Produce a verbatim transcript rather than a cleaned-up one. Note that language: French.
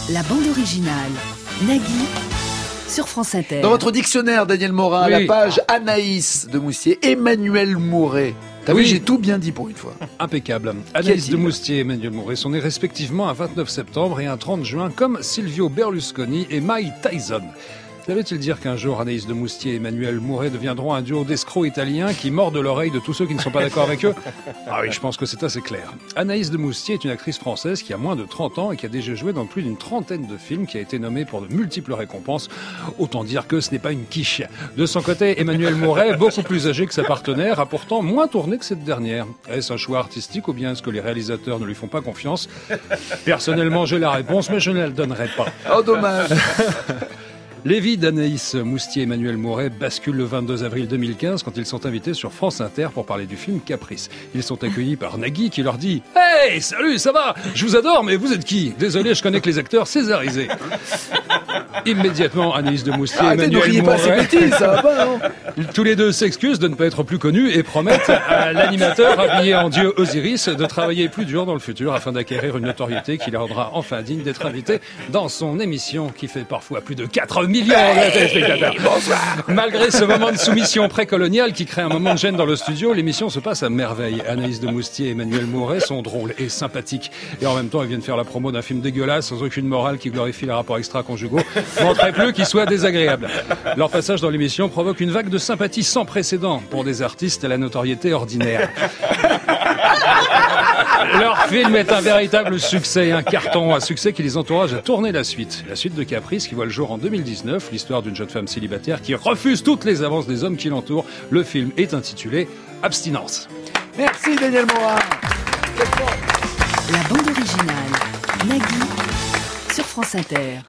La bande originale, Nagui, sur France Inter. Dans votre dictionnaire, Daniel Morin, Oui. la page Anaïs de Moustier, Emmanuel Mouret. T'as Oui. vu, j'ai tout bien dit pour une fois. Impeccable. Qu'y Anaïs a-t-il de Moustier et Emmanuel Mouret sont nés respectivement un vingt-neuf septembre et un trente juin, comme Silvio Berlusconi et Mike Tyson. Ça veut-il dire qu'un jour, Anaïs de Moustier et Emmanuel Mouret deviendront un duo d'escrocs italiens qui mordent l'oreille de tous ceux qui ne sont pas d'accord avec eux? Ah oui, je pense que c'est assez clair. Anaïs de Moustier est une actrice française qui a moins de trente ans et qui a déjà joué dans plus d'une trentaine de films, qui a été nommée pour de multiples récompenses. Autant dire que ce n'est pas une quiche. De son côté, Emmanuel Mouret, beaucoup plus âgé que sa partenaire, a pourtant moins tourné que cette dernière. Est-ce un choix artistique ou bien est-ce que les réalisateurs ne lui font pas confiance? Personnellement, j'ai la réponse, mais je ne la donnerai pas. Oh, dommage. Les vies d'Anaïs Moustier et Emmanuel Mouret basculent le vingt-deux avril deux mille quinze quand ils sont invités sur France Inter pour parler du film Caprice. Ils sont accueillis par Nagui qui leur dit « Hey, salut, ça va? Je vous adore, mais vous êtes qui? Désolé, je connais que les acteurs césarisés. » Immédiatement, Anaïs de Moustier et Arrêtez, ne Emmanuel riez pas à ces Mouret, bêtises, ça va pas, non? tous les deux s'excusent de ne pas être plus connus et promettent à l'animateur habillé en dieu Osiris de travailler plus dur dans le futur afin d'acquérir une notoriété qui les rendra enfin dignes d'être invités dans son émission qui fait parfois plus de quatre millions de téléspectateurs. Malgré ce moment de soumission précoloniale qui crée un moment de gêne dans le studio, l'émission se passe à merveille. Anaïs de Moustier et Emmanuel Mouret sont drôles et sympathiques. Et en même temps, ils viennent faire la promo d'un film dégueulasse sans aucune morale qui glorifie les rapports extra-conjugaux. N'en très peu qu'ils soient désagréables. Leur passage dans l'émission provoque une vague de sympathie sans précédent pour des artistes à la notoriété ordinaire. Leur film est un véritable succès, un carton, un succès qui les encourage à tourner la suite. La suite de Caprice qui voit le jour en deux mille dix-neuf, l'histoire d'une jeune femme célibataire qui refuse toutes les avances des hommes qui l'entourent. Le film est intitulé Abstinence. Merci, Daniel Morin. La bande originale, Nagui, sur France Inter.